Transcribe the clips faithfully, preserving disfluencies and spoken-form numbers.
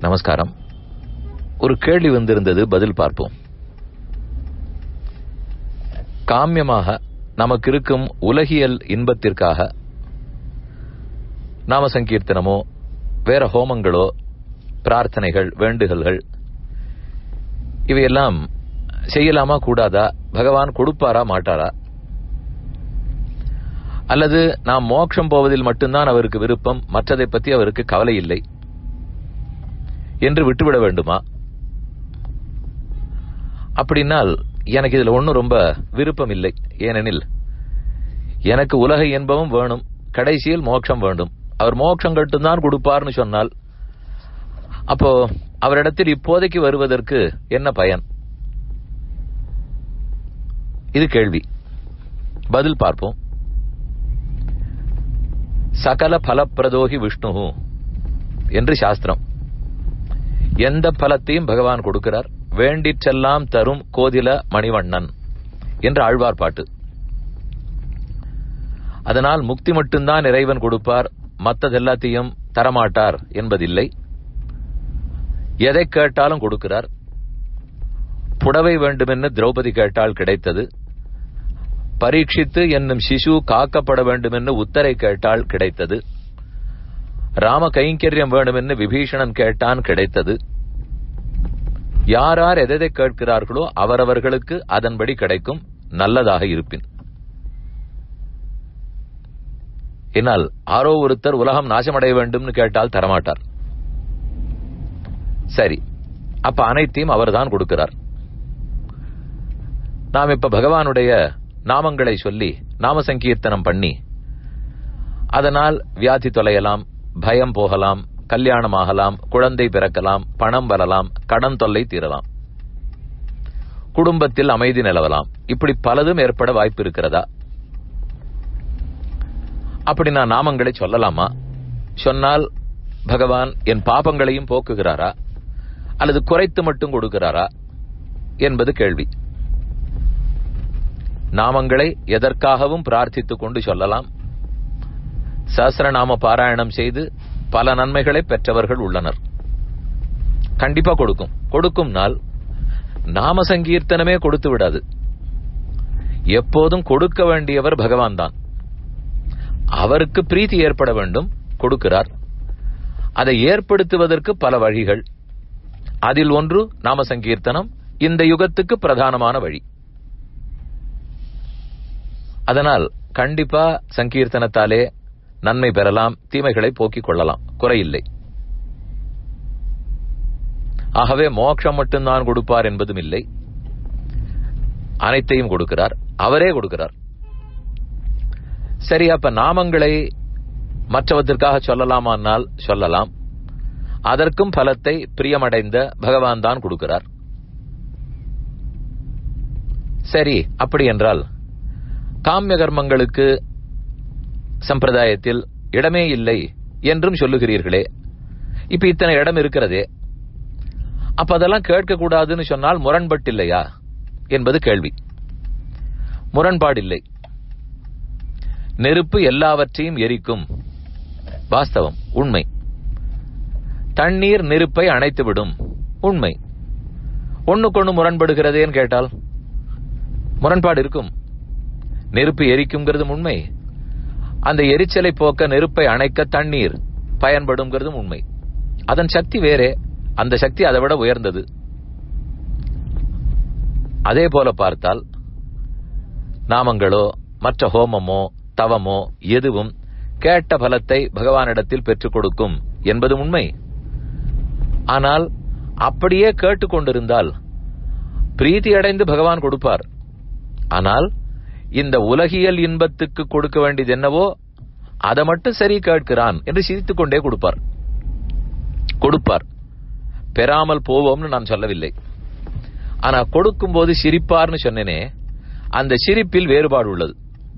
நமஸ்காரம். ஒரு கேள்வி வந்திருந்தது, பதில் பார்ப்போம். காமியமாக நமக்கு இருக்கும் உலகியல் இன்பத்திற்காக நாம சங்கீர்த்தனமோ வேற ஹோமங்களோ பிரார்த்தனைகள் வேண்டுதல்கள் இவையெல்லாம் செய்யலாமா கூடாதா? பகவான் கொடுப்பாரா மாட்டாரா? அல்லது நாம் மோட்சம் போவதில் மட்டும்தான் அவருக்கு விருப்பம், மற்றதை பற்றி அவருக்கு கவலை இல்லை என்று விட்டுவிட வேண்டுமா? அப்படின்னால் எனக்கு இதுல ஒன்னும் ரொம்ப விருப்பம் இல்லை. ஏனெனில் எனக்கு உலக இன்பமும் வேணும், கடைசியில் மோட்சம் வேண்டும். அவர் மோட்சம் கட்டும்தான் கொடுப்பார்னு சொன்னால் அப்போ அவரிடத்தில் இப்போதைக்கு வருவதற்கு என்ன பயன்? இது கேள்வி. பதில் பார்ப்போம். சகல பலப்பிரதோகி விஷ்ணு என்று சாஸ்திரம். எந்த பலத்தையும் பகவான் கொடுக்கிறார். வேண்டிற்றெல்லாம் தரும் கோதில மணிவண்ணன் என்று ஆழ்வார் பாட்டு. அதனால் முக்தி மட்டும்தான் இறைவன் கொடுப்பார், மற்றதெல்லாத்தையும் தரமாட்டார் என்பதில்லை. எதை கேட்டாலும் கொடுக்கிறார். புடவை வேண்டுமென்று திரௌபதி கேட்டால் கிடைத்தது. பரீட்சித்து என்னும் சிசு காக்கப்பட வேண்டுமென்று உத்தரை கேட்டால் கிடைத்தது. ராம கைங்கரியம் வேண்டுமென்று விபீஷணன் கேட்டான், கிடைத்தது. யார் யார் எதை கேட்கிறார்களோ அவரவர்களுக்கு அதன்படி கிடைக்கும், நல்லதாக இருப்பின். என்னால் ஆரோ ஒருத்தர் உலகம் நாசமடைய வேண்டும்னு கேட்டால் தரமாட்டார். சரி, அப்ப அனைத்தையும் அவர்தான் கொடுக்கிறார். நாம் இப்ப பகவானுடைய நாமங்களை சொல்லி நாம சங்கீர்த்தனம் பண்ணி அதனால் வியாதி தொலையலாம், பயம் போகலாம், கல்யாணம் ஆகலாம், குழந்தை பிறக்கலாம், பணம் வரலாம், கடன் தொல்லை தீரலாம், குடும்பத்தில் அமைதி நிலவலாம். இப்படி பலதும் ஏற்பட வாய்ப்பு இருக்கிறதா? அப்படி நான் நாமங்களை சொல்லலாமா? சொன்னால் பகவான் என் பாபங்களையும் போக்குகிறாரா அல்லது குறைத்து மட்டும் கொடுக்கிறாரா என்பது கேள்வி. நாமங்களை எதற்காகவும் பிரார்த்தித்துக் கொண்டு சொல்லலாம். சஹஸ்ரநாம பாராயணம் செய்து பல நன்மைகளை பெற்றவர்கள் உள்ளனர். கண்டிப்பா கொடுக்கும். கொடுக்கும் நாள் நாம சங்கீர்த்தனமே கொடுத்து விடாது. எப்போதும் கொடுக்க வேண்டியவர் பகவான் தான். அவருக்கு பிரீத்தி ஏற்பட வேண்டும், கொடுக்கிறார். அதை ஏற்படுத்துவதற்கு பல வழிகள். அதில் ஒன்று நாம சங்கீர்த்தனம், இந்த யுகத்துக்கு பிரதானமான வழி. அதனால் கண்டிப்பா சங்கீர்த்தனத்தாலே நன்மை பெறலாம், தீமைகளை போக்கிக் கொள்ளலாம், குறையில்லை. ஆகவே மோட்சம் மட்டும்தான் கொடுப்பார் என்பதும் இல்லை. அனைத்தையும் கொடுக்கிறார், அவரே கொடுக்கிறார். சரி, அப்ப நாமங்களை மற்றவற்றிற்காக சொல்லலாமானால் சொல்லலாம். அதற்கும் பலத்தை பிரியமடைந்த பகவான் தான் கொடுக்கிறார். சரி, அப்படி என்றால் காமிய கர்மங்களுக்கு சம்பிரதாயத்தில் இடமே இல்லை என்றும் சொல்லுகிறீர்களே. இப்ப இத்தனை இடம் இருக்கிறதே, அப்ப அதெல்லாம் கேட்கக்கூடாதுன்னு சொன்னால் முரண்பட்டில்லையா என்பது கேள்வி. முரண்பாடில்லை. நெருப்பு எல்லாவற்றையும் எரிக்கும், வாஸ்தவம், உண்மை. தண்ணீர் நெருப்பை அணைத்துவிடும், உண்மை. ஒண்ணுக்கொண்ணு முரண்படுகிறதேன்னு கேட்டால் முரண்பாடு இருக்கும். நெருப்பு எரிக்கும்ங்கிறதும் உண்மை, அந்த எரிச்சலை போக்க நெருப்பை அணைக்க தண்ணீர் பயன்படும்ங்கிறதும் உண்மை. அதன் சக்தி வேறே, அந்த சக்தி அதை விட உயர்ந்தது. அதே போல பார்த்தால் நாமங்களோ மற்ற ஹோமமோ தவமோ எதுவும் கேட்ட பலத்தை பகவானிடத்தில் பெற்றுக் கொடுக்கும் என்பது உண்மை. ஆனால் அப்படியே கேட்டுக்கொண்டிருந்தால் பிரீத்தி அடைந்து பகவான் கொடுப்பார். ஆனால் இந்த உலகியல் இன்பத்துக்கு கொடுக்க வேண்டியது என்னவோ அதை மட்டும் சரி கேட்கிறான் என்று சிரித்துக் கொண்டே கொடுப்பார். கொடுப்பார், பெறாமல் போவோம்னு நான் சொல்லவில்லை. ஆனா கொடுக்கும் போது சிரிப்பார்னு சொன்னேனே, அந்த சிரிப்பில் வேறுபாடு உள்ளது.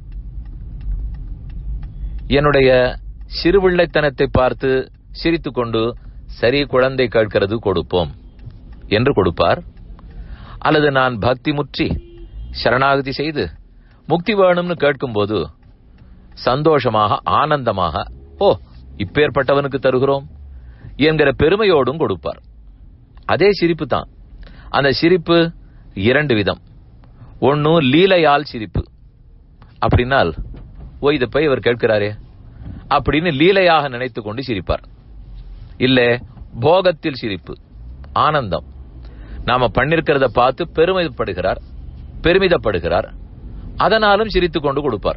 என்னுடைய சிறுபிள்ளைத்தனத்தை பார்த்து சிரித்துக் கொண்டு சரி குழந்தை கேட்கிறது கொடுப்போம் என்று கொடுப்பார். அல்லது நான் பக்தி முற்றி சரணாகதி செய்து முக்தி வேணும்னு கேட்கும் போது சந்தோஷமாக ஆனந்தமாக, ஓ இப்பேற்பட்டவனுக்கு தருகிறோம், என்கிற பெருமையோடும் கொடுப்பார். அதே சிரிப்பு தான். அந்த சிரிப்பு இரண்டு விதம். ஒன்னு லீலையால் சிரிப்பு. அப்படின்னால் ஓ இதை போய் இவர் கேட்கிறாரே அப்படின்னு லீலையாக நினைத்து கொண்டு சிரிப்பார். இல்ல போகத்தில் சிரிப்பு, ஆனந்தம். நாம பண்ணிருக்கிறத பார்த்து பெருமைப்படுகிறார், பெருமிதப்படுகிறார், அதனாலும் சிரித்து கொண்டு கொடுப்பார்.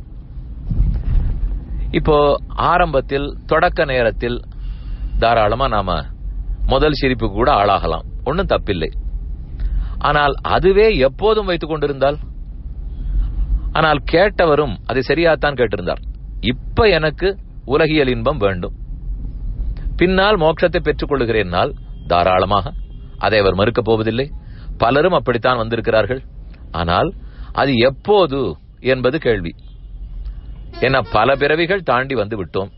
இப்போ ஆரம்பத்தில் தொடக்க நேரத்தில் தாராளமா நாம முதல் சிரிப்பு கூட ஆளாகலாம், ஒன்னும் தப்பில்லை. ஆனால் அதுவே எப்போதும் வைத்துக் கொண்டிருந்தால், ஆனால் கேட்டவரும் அதை சரியாத்தான் கேட்டிருந்தார். இப்ப எனக்கு உலகியல் இன்பம் வேண்டும், பின்னால் மோட்சத்தை பெற்றுக் கொள்ளுகிறேன், தாராளமாக அதை அவர் மறுக்கப் போவதில்லை. பலரும் அப்படித்தான் வந்திருக்கிறார்கள். ஆனால் அது எப்போது என்பது கேள்வி. என பல பிறவிகள் தாண்டி வந்து விட்டோம்.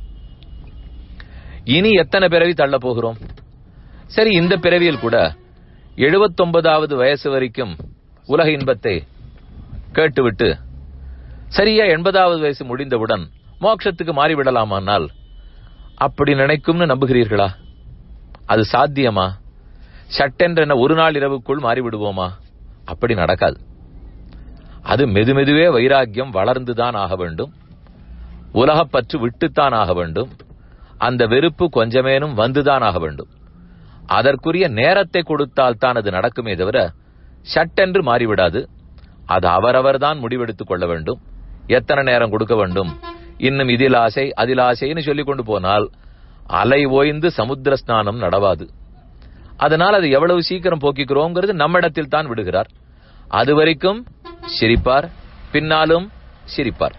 இனி எத்தனை பிறவி தள்ள போகிறோம்? சரி, இந்த பிறவியில் கூட எழுபத்தி ஒன்பதாவது வயசு வரைக்கும் உலக இன்பத்தை கேட்டுவிட்டு சரியா எண்பதாவது வயசு முடிந்தவுடன் மோட்சத்துக்கு மாறிவிடலாமானால் அப்படி நினைக்கும்னு நம்புகிறீர்களா? அது சாத்தியமா? சட்டென்ற ஒரு நாள் இரவுக்குள் மாறிவிடுவோமா? அப்படி நடக்காது. அது மெதுமெதுவே வைராக்கியம் வளர்ந்துதான் ஆக வேண்டும், உலகப்பற்று விட்டுத்தான் ஆக வேண்டும், அந்த வெறுப்பு கொஞ்சமேனும் வந்துதான் ஆக வேண்டும். அதற்குரிய நேரத்தை கொடுத்தால் தான் அது நடக்குமே தவிர சட்டென்று மாறிவிடாது. அது அவரவர் தான் முடிவெடுத்துக் கொள்ள வேண்டும். எத்தனை நேரம் கொடுக்க வேண்டும், இன்னும் இதில் ஆசை அதில் ஆசைன்னு சொல்லிக் கொண்டு போனால் அலை ஓய்ந்து சமுத்திர ஸ்நானம் நடவாது. அதனால் அது எவ்வளவு சீக்கிரம் போக்கிக்கிறோங்கிறது நம்மிடத்தில் தான் விடுகிறார். அது வரைக்கும் சிரிப்பார், பின்னாலும் சிரிப்பார்.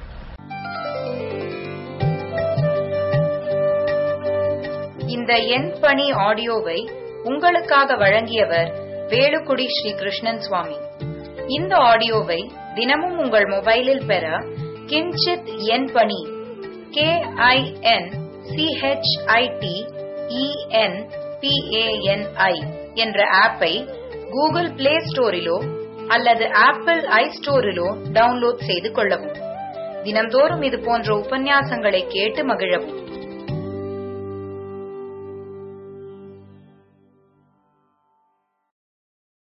இந்த என் பணி ஆடியோவை உங்களுக்காக வழங்கியவர் வேலுக்குடி ஸ்ரீ கிருஷ்ணன் சுவாமி. இந்த ஆடியோவை தினமும் உங்கள் மொபைலில் பெற கிஞ்சித் என் பணி கே ஐ என் சிஹெச்ஐடி இஎன் பிஏஎன்ஐ என்ற ஆப்பை கூகுள் பிளே ஸ்டோரிலோ அல்லது ஆப்பிள் ஐ ஸ்டோரிலோ டவுன்லோட் செய்து கொள்ளவும். தினம்தோறும் இது போன்ற உபன்யாசங்களை கேட்டு மகிழவும்.